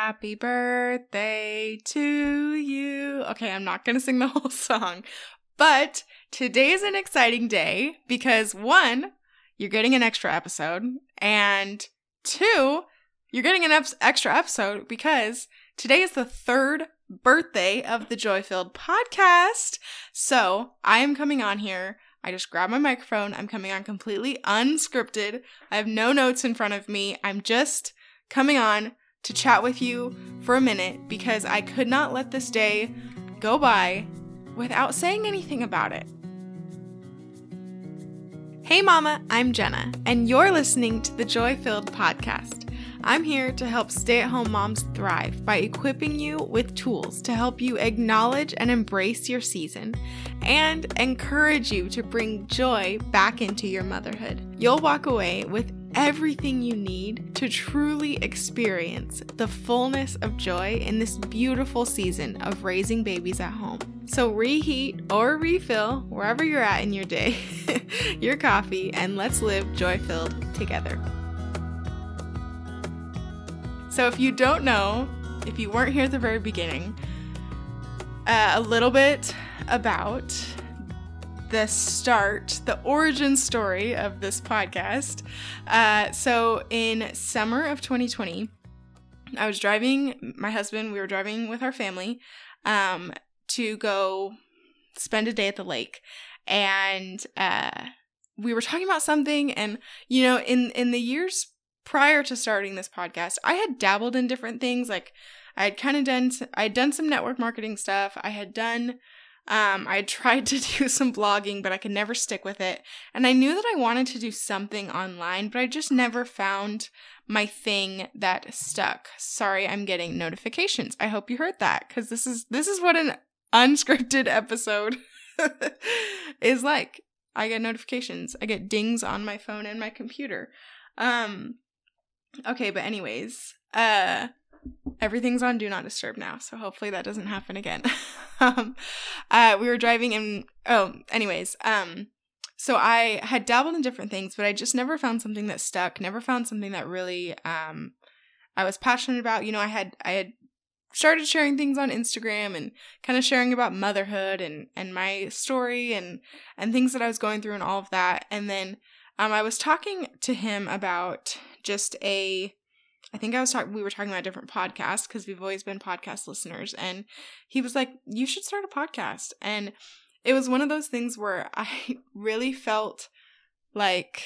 Happy birthday to you. Okay, I'm not going to sing the whole song, but today is an exciting day because 1, you're getting an extra episode, and 2, you're getting an extra episode because today is the 3rd birthday of the Joy-Filled podcast. So I am coming on here. I just grabbed my microphone. I'm coming on completely unscripted. I have no notes in front of me. I'm just coming on to chat with you for a minute because I could not let this day go by without saying anything about it. Hey mama, I'm Jenna, and you're listening to the Joy-Filled podcast. I'm here to help stay-at-home moms thrive by equipping you with tools to help you acknowledge and embrace your season and encourage you to bring joy back into your motherhood. You'll walk away with everything you need to truly experience the fullness of joy in this beautiful season of raising babies at home. So reheat or refill, wherever you're at in your day, your coffee, and let's live joy-filled together. So if you don't know, if you weren't here at the very beginning, a little bit about the origin story of this podcast. So in summer of 2020, I was driving, my husband, we were driving with our family to go spend a day at the lake. And we were talking about something, and, you know, in the years prior to starting this podcast, I had dabbled in different things. Like I had done some network marketing stuff. I had tried to do some blogging, but I could never stick with it. And I knew that I wanted to do something online, but I just never found my thing that stuck. Sorry, I'm getting notifications. I hope you heard that, because this is what an unscripted episode is like. I get notifications. I get dings on my phone and my computer. Okay, but anyways, everything's on Do Not Disturb now, so hopefully that doesn't happen again. We were driving and, so I had dabbled in different things, but I just never found something that stuck, never found something that really, I was passionate about. You know, I had started sharing things on Instagram and kind of sharing about motherhood and my story and things that I was going through and all of that. And then, I was talking to him about just we were talking about a different podcast because we've always been podcast listeners. And he was like, you should start a podcast. And it was one of those things where I really felt like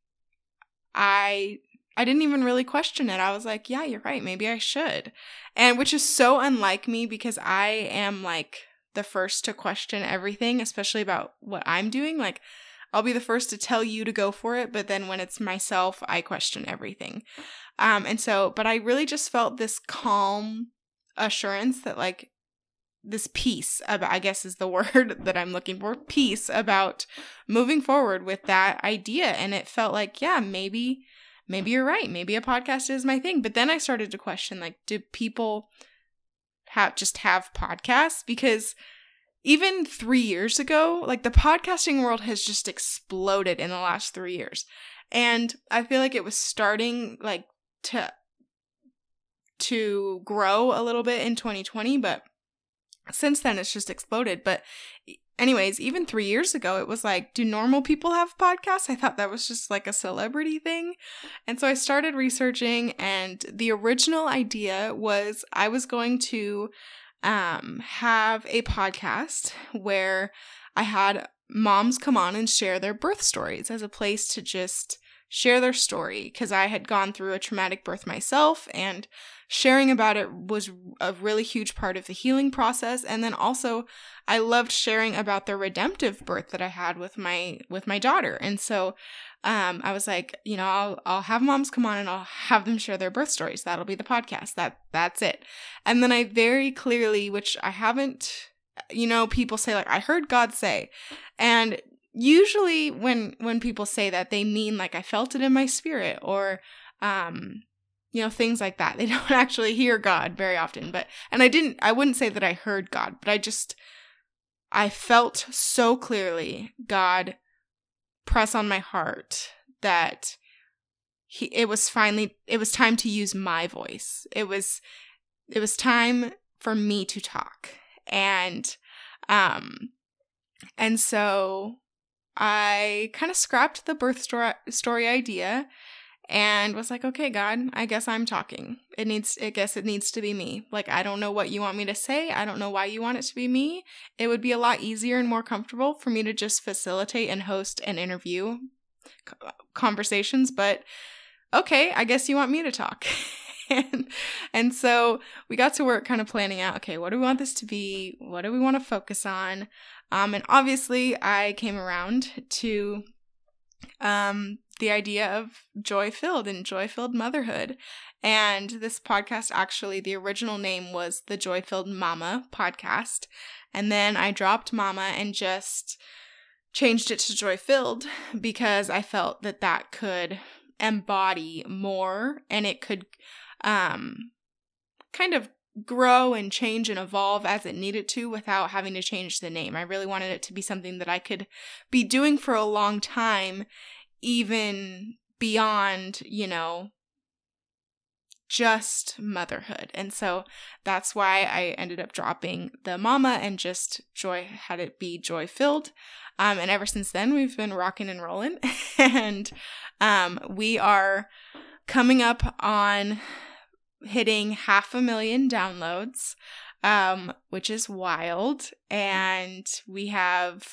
I didn't even really question it. I was like, yeah, you're right. Maybe I should. And which is so unlike me because I am like the first to question everything, especially about what I'm doing. Like, I'll be the first to tell you to go for it, but then when it's myself, I question everything. But I really just felt this calm assurance that, like, this peace about, I guess is the word that I'm looking for, peace about moving forward with that idea. And it felt like, yeah, maybe you're right. Maybe a podcast is my thing. But then I started to question, like, do people have podcasts? Because even 3 years ago, like, the podcasting world has just exploded in the last 3 years. And I feel like it was starting, like, to grow a little bit in 2020, but since then it's just exploded. But anyways, even 3 years ago, it was like, do normal people have podcasts? I thought that was just like a celebrity thing. And so I started researching, and the original idea was I was going to have a podcast where I had moms come on and share their birth stories as a place to just share their story, because I had gone through a traumatic birth myself, and sharing about it was a really huge part of the healing process. And then also I loved sharing about the redemptive birth that I had with my daughter. And so I was like, you know, I'll have moms come on and I'll have them share their birth stories. That'll be the podcast. That's it. And then I very clearly, which I haven't, you know, people say, like, I heard God say, and usually when people say that, they mean like I felt it in my spirit, or you know, things like that. They don't actually hear God very often. I wouldn't say that I heard God, but I felt so clearly God press on my heart that it was time to use my voice. It was it was time for me to talk. And so I kind of scrapped the birth story idea and was like, okay, God, I guess I'm talking. I guess it needs to be me. Like, I don't know what you want me to say. I don't know why you want it to be me. It would be a lot easier and more comfortable for me to just facilitate and host and interview conversations, but okay, I guess you want me to talk. and so we got to work kind of planning out, okay, what do we want this to be? What do we want to focus on? And obviously I came around to the idea of joy-filled and joy-filled motherhood. And this podcast, actually, the original name was the Joy-Filled Mama podcast. And then I dropped Mama and just changed it to Joy-Filled because I felt that could embody more, and it could kind of grow and change and evolve as it needed to without having to change the name. I really wanted it to be something that I could be doing for a long time, even beyond, just motherhood. And so that's why I ended up dropping the Mama and just had it be Joy-Filled. And ever since then, we've been rocking and rolling. And we are coming up on hitting 500,000 downloads, which is wild. And we have,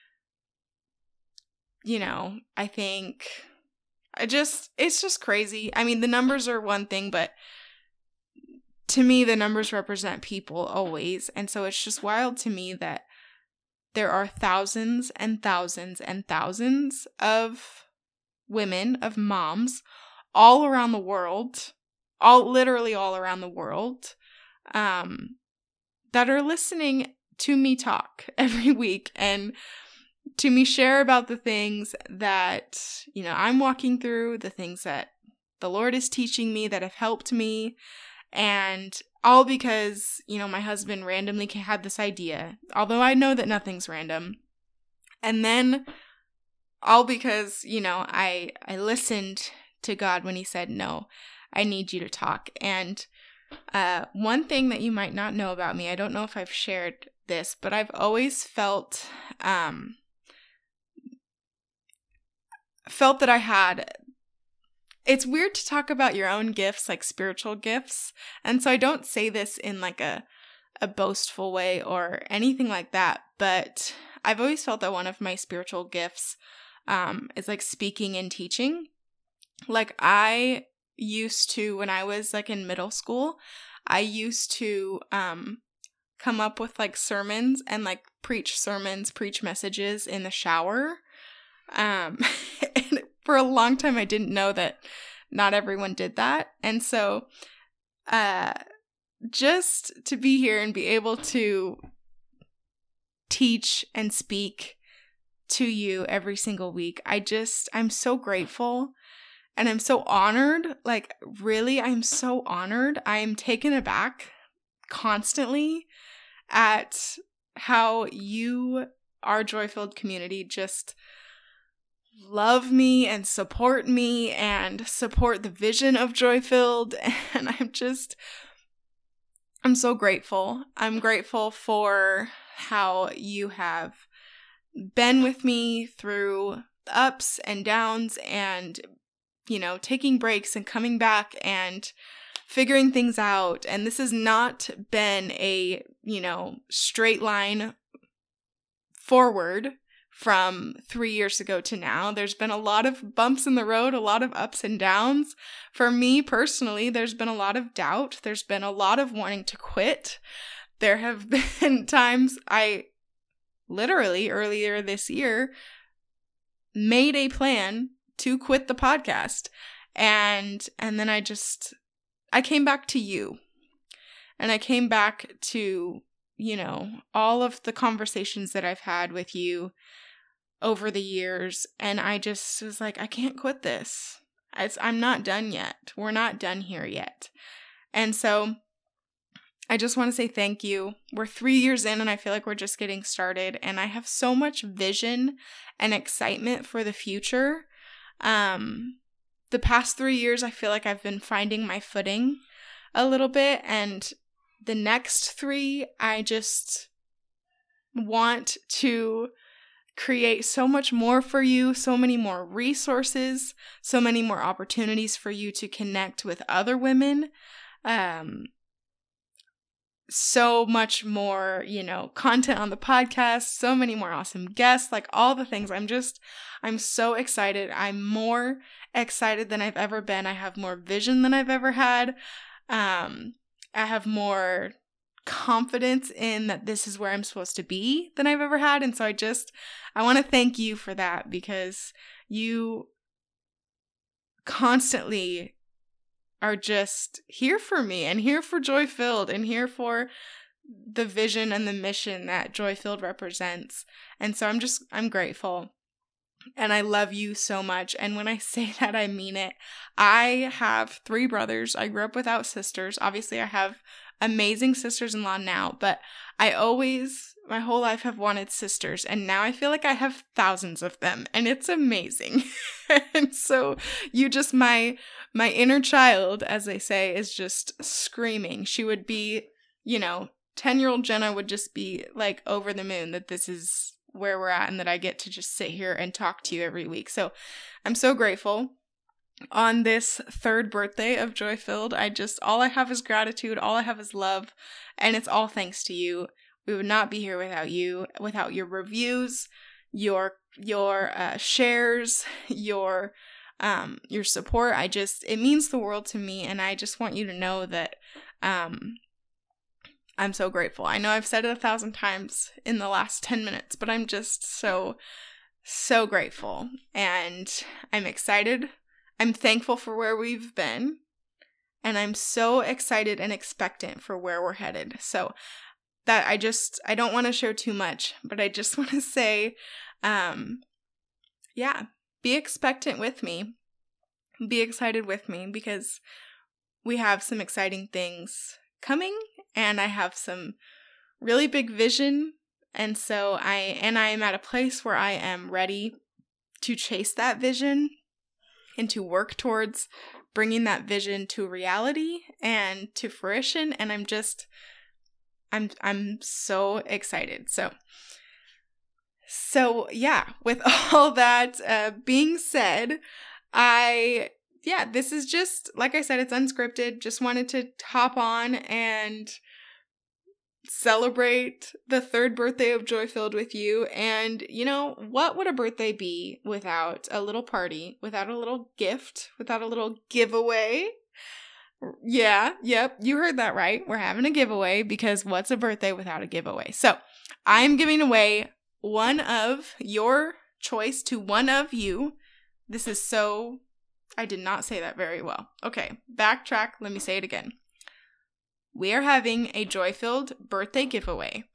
I think it's just crazy. I mean, the numbers are one thing, but to me, the numbers represent people always. And so it's just wild to me that there are thousands and thousands and thousands of women, of moms, all around the world, literally all around the world, that are listening to me talk every week and to me share about the things that, I'm walking through, the things that the Lord is teaching me that have helped me, and all because, my husband randomly had this idea, although I know that nothing's random. And then all because, I listened to God when he said, no, I need you to talk. And one thing that you might not know about me, I don't know if I've shared this, but I've always felt that I had, it's weird to talk about your own gifts, like spiritual gifts. And so I don't say this in like a boastful way or anything like that, but I've always felt that one of my spiritual gifts is like speaking and teaching. Like I used to, when I was like in middle school, I used to come up with like sermons and like preach messages in the shower. And for a long time, I didn't know that not everyone did that. And so, just to be here and be able to teach and speak to you every single week, I'm so grateful and I'm so honored. Like, really, I'm so honored. I am taken aback constantly at how you, our Joy-Filled community, just love me and support the vision of Joy-Filled. And I'm so grateful. I'm grateful for how you have been with me through ups and downs and, taking breaks and coming back and figuring things out. And this has not been a, straight line forward from 3 years ago to now. There's been a lot of bumps in the road, a lot of ups and downs. For me personally, there's been a lot of doubt. There's been a lot of wanting to quit. There have been times I literally earlier this year made a plan to quit the podcast. And then I came back to you. And I came back to, all of the conversations that I've had with you over the years, and I just was like, I can't quit this. I'm not done yet. We're not done here yet. And so I just want to say thank you. We're 3 years in and I feel like we're just getting started, and I have so much vision and excitement for the future. The past 3 years, I feel like I've been finding my footing a little bit, and The next 3, I just want to create so much more for you, so many more resources, so many more opportunities for you to connect with other women, so much more, content on the podcast, so many more awesome guests, like all the things. I'm so excited. I'm more excited than I've ever been. I have more vision than I've ever had. I have more confidence in that this is where I'm supposed to be than I've ever had. And so I want to thank you for that, because you constantly are just here for me and here for Joy Filled and here for the vision and the mission that Joy Filled represents. And so I'm grateful. And I love you so much. And when I say that, I mean it. I have 3 brothers. I grew up without sisters. Obviously, I have amazing sisters-in-law now, but I always, my whole life, have wanted sisters. And now I feel like I have thousands of them. And it's amazing. And so my inner child, as they say, is just screaming. She would be, 10-year-old Jenna would just be like over the moon that this is where we're at and that I get to just sit here and talk to you every week. So I'm so grateful. On this 3rd birthday of Joy Filled, all I have is gratitude, all I have is love, and it's all thanks to you. We would not be here without you, without your reviews, your shares, your support. It means the world to me, and I just want you to know that I'm so grateful. I know I've said it 1,000 times in the last 10 minutes, but I'm just so, so grateful, and I'm excited. I'm thankful for where we've been, and I'm so excited and expectant for where we're headed. So that I don't want to share too much, but I just want to say, be expectant with me. Be excited with me, because we have some exciting things coming, and I have some really big vision. And so I am at a place where I am ready to chase that vision and to work towards bringing that vision to reality and to fruition. And I'm so excited. So yeah, with all that being said, this is just, like I said, it's unscripted. Just wanted to hop on and celebrate the 3rd birthday of Joy Filled with you. And what would a birthday be without a little party, without a little gift, without a little giveaway? Yep, you heard that right. We're having a giveaway, because what's a birthday without a giveaway? So I'm giving away one of your choice to one of you. I did not say that very well. Okay, backtrack. Let me say it again. We are having a Joy Filled birthday giveaway.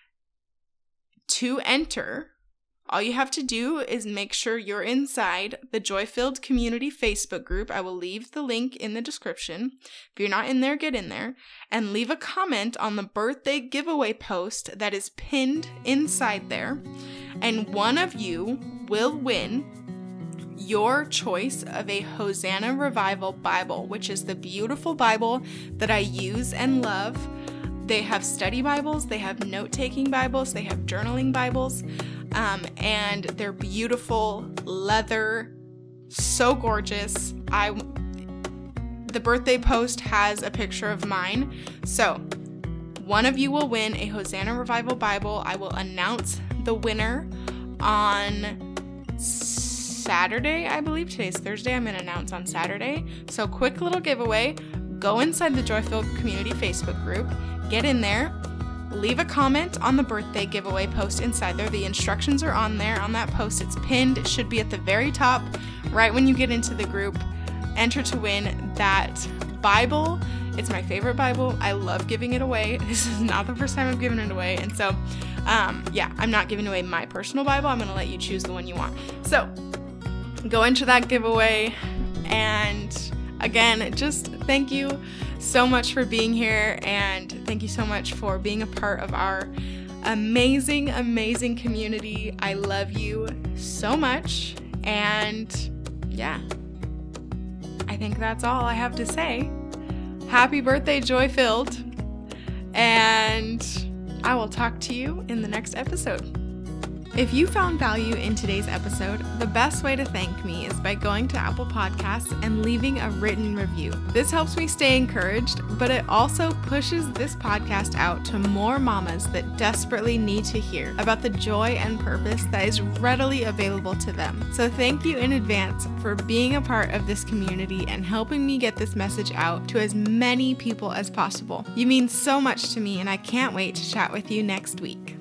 To enter, all you have to do is make sure you're inside the Joy Filled Community Facebook group. I will leave the link in the description. If you're not in there, get in there and leave a comment on the birthday giveaway post that is pinned inside there. And one of you will win your choice of a Hosanna Revival Bible, which is the beautiful Bible that I use and love. They have study Bibles, they have note-taking Bibles, they have journaling Bibles, and they're beautiful leather, so gorgeous. The birthday post has a picture of mine, so one of you will win a Hosanna Revival Bible. I will announce the winner on Saturday, I believe. Today's Thursday. I'm going to announce on Saturday. So quick little giveaway. Go inside the Joy Filled Community Facebook group. Get in there. Leave a comment on the birthday giveaway post inside there. The instructions are on there. On that post, it's pinned. It should be at the very top right when you get into the group. Enter to win that Bible. It's my favorite Bible. I love giving it away. This is not the first time I've given it away. And so, I'm not giving away my personal Bible. I'm going to let you choose the one you want. So go into that giveaway. And again, just thank you so much for being here. And thank you so much for being a part of our amazing, amazing community. I love you so much. And I think that's all I have to say. Happy birthday, Joy Filled. And I will talk to you in the next episode. If you found value in today's episode, the best way to thank me is by going to Apple Podcasts and leaving a written review. This helps me stay encouraged, but it also pushes this podcast out to more mamas that desperately need to hear about the joy and purpose that is readily available to them. So thank you in advance for being a part of this community and helping me get this message out to as many people as possible. You mean so much to me, and I can't wait to chat with you next week.